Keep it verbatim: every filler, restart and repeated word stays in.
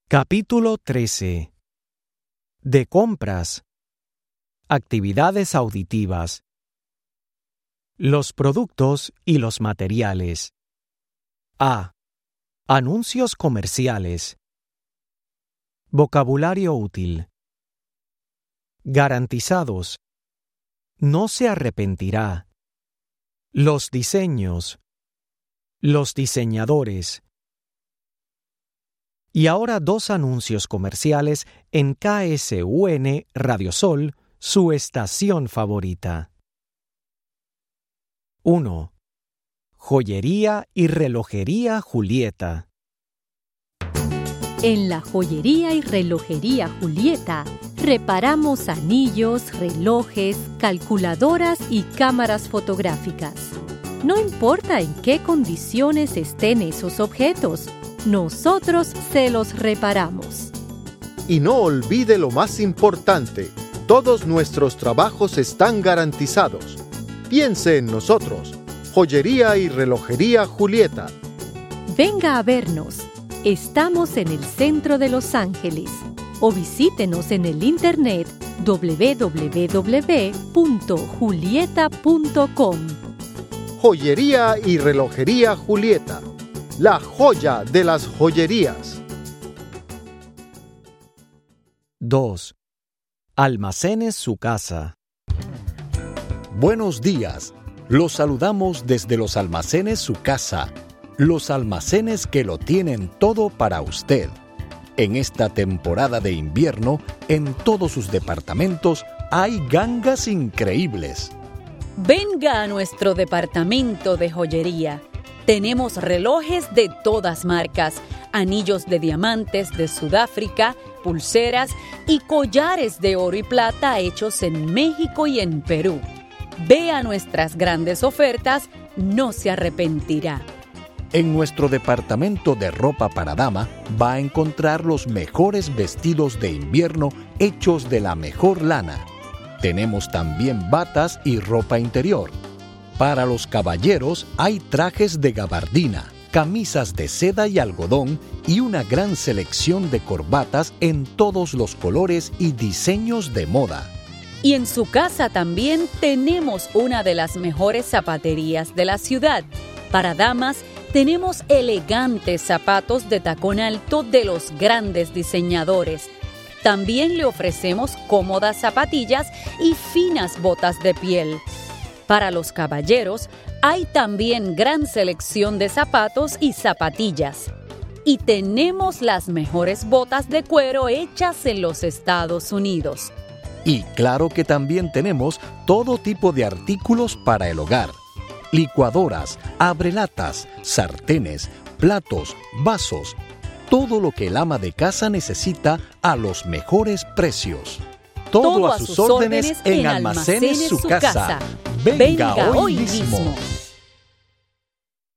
Capítulo trece. De compras. Actividades auditivas. Los productos y los materiales. A. Anuncios comerciales. Vocabulario útil. Garantizados. No se arrepentirá. Los diseños. Los diseñadores. Y ahora dos anuncios comerciales en K S U N Radio Sol, su estación favorita. uno. Joyería y relojería Julieta. En la joyería y relojería Julieta, reparamos anillos, relojes, calculadoras y cámaras fotográficas. No importa en qué condiciones estén esos objetos, nosotros se los reparamos. Y no olvide lo más importante, todos nuestros trabajos están garantizados. Piense en nosotros, Joyería y Relojería Julieta. Venga a vernos. Estamos en el centro de Los Ángeles. O visítenos en el internet doble u doble u doble u punto julieta punto com. Joyería y Relojería Julieta, la joya de las joyerías. dos. Almacenes su casa. Buenos días. Los saludamos desde los almacenes su casa, los almacenes que lo tienen todo para usted. En esta temporada de invierno, en todos sus departamentos hay gangas increíbles. Venga a nuestro departamento de joyería. Tenemos relojes de todas marcas, anillos de diamantes de Sudáfrica, pulseras y collares de oro y plata hechos en México y en Perú. Vea nuestras grandes ofertas, no se arrepentirá. En nuestro departamento de ropa para dama va a encontrar los mejores vestidos de invierno hechos de la mejor lana. Tenemos también batas y ropa interior. Para los caballeros hay trajes de gabardina, camisas de seda y algodón y una gran selección de corbatas en todos los colores y diseños de moda. Y en su casa también tenemos una de las mejores zapaterías de la ciudad. Para damas, tenemos elegantes zapatos de tacón alto de los grandes diseñadores. También le ofrecemos cómodas zapatillas y finas botas de piel. Para los caballeros, hay también gran selección de zapatos y zapatillas. Y tenemos las mejores botas de cuero hechas en los Estados Unidos. Y claro que también tenemos todo tipo de artículos para el hogar. Licuadoras, abrelatas, sartenes, platos, vasos. Todo lo que el ama de casa necesita a los mejores precios. Todo, Todo a sus órdenes en Almacenes su casa. Venga, Venga hoy mismo. mismo.